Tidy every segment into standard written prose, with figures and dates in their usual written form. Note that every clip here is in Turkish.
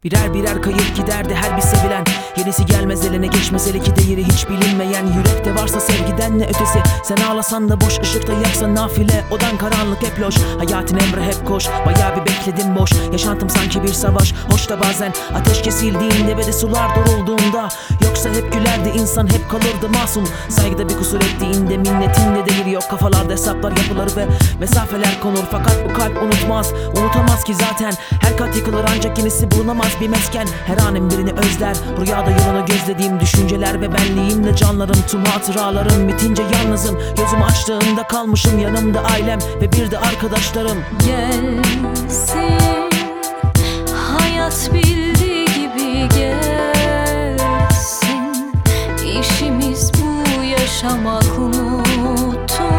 Birer birer kayıp giderdi her bir sevilen. Yenisi gelmez eline, geçmez ele ki değeri hiç bilinmeyen. Yürekte varsa sevgiden ne ötesi. Sen ağlasan da boş, ışıkta yaksan nafile. Odan karanlık hep loş, hayatın emri hep koş. Bayağı bir bekledim boş, yaşantım sanki bir savaş. Hoş da bazen ateş kesildiğinde ve de sular durulduğunda. Yoksa hep gülerdi insan, hep kalırdı masum. Saygıda bir kusur ettiğinde minnetin de değeri yok. Kafalarda hesaplar yapılır ve mesafeler konur. Fakat bu kalp unutmaz, unutamaz ki zaten. Her kat yıkılır ancak yenisi bulunamaz bir mesken. Her anın birini özler, rüyada yolunu gözlediğim düşünceler ve benliğimle canlarım. Tüm hatıralarım bitince yalnızım. Gözümü açtığımda kalmışım, yanımda ailem ve bir de arkadaşlarım. Gelsin hayat bildiği gibi gelsin. İşimiz bu, yaşamak unuttum.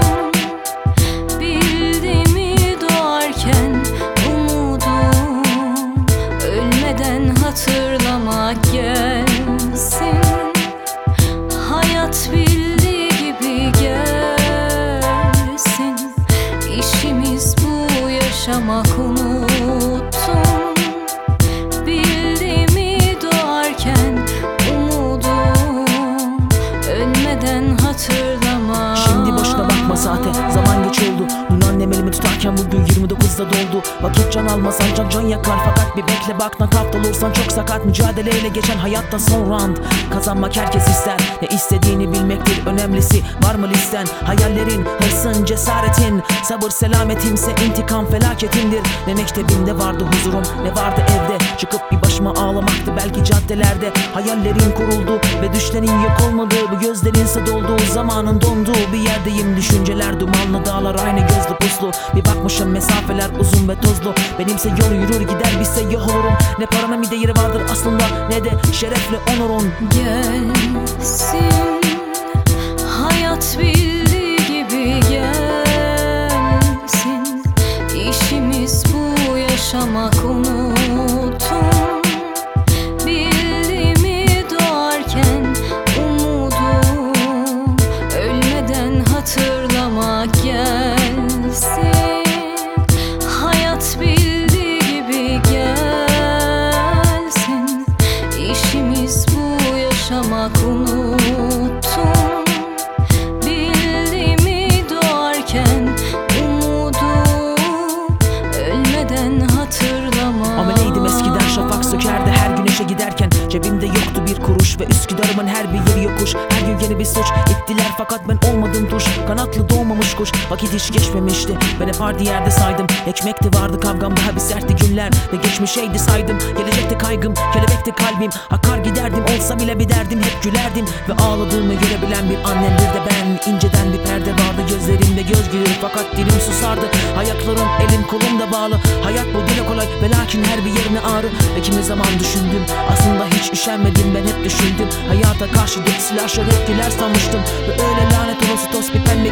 Bildiğimi doğarken umudum, ölmeden hatırlamak gelsin. Hayat bildiği gibi gelsin. İşimiz bu, yaşamak unuttum. Bildiğimi doğarken umudum, ölmeden hatırlamak. Şimdi boşuna bakma saate, zaman geç oldu. Dün annem elimi tutarken bugün 29'da doldu. Vakit can almaz ancak can yakar. Fakat bir bekle bak, nakavt olursan çok sakat. Mücadeleyle geçen hayatta son round. Kazanmak herkes ister, ne istediğini bilmektir önemlisi. Var mı listen, hayallerin, hırsın, cesaretin. Sabır selametimse intikam felaketindir. Ne mektebimde vardı huzurum, ne vardı evde. Çıkıp bir başıma ağlamaktı belki caddelerde. Hayallerin kuruldu ve düşlerin yok olmadığı, bu gözlerinse dolduğu, zamanın donduğu bir yerdeyim. Düşünceler dumanlı, dağlar aynı gözlü puslu. Bir bakmışım mesafeler uzun ve tozlu. Benimse yol yürür gider, bir seyyah olurum. Ne paranın bir değeri vardır aslında, ne de şerefle onurun. Gelsin hayat bildiği gibi gelsin. İşimiz bu, yaşamak unuttum. Bildiğimi doğarken umudum, ölmeden hatırlamak gelsin. Hayat bildiği gibi gelsin. İşimiz bu, yaşamak unuttum. Bildiğimi doğarken umudum, ölmeden hatırlamak. Ameleydim eskiden, şafak sökerdi her güneşe giderken. Cebimde yoktu bir kuruş ve Üsküdar'ımın her bir yeri yokuş. Her gün yeni bir suç ittiler fakat ben olmadım tuş. Kanatlı doğmamış kuş, vakit hiç geçmemişti. Ben hep ardı yerde saydım, ekmekti vardı kavgam, daha bir sertti günler. Ve geçmişeydi saydım, gelecekte kaygım, kelebekti kalbim. Akar giderdim, olsa bile bir derdim, hep gülerdim. Ve ağladığımı görebilen bir annem, bir de ben. İnceden bir perde vardı gözlerimde, göz gülür fakat dilim susardı. Ayaklarım, elim kolum da bağlı. Hayat bu dile kolay ve lakin her bir yerine ağrı. Ve kimi zaman düşündüm, aslında hiç üşenmedim, ben hep düşündüm. Hayata karşı dört silahşör hep güler sanmıştım. Ve öyle lanet olası toz bir penle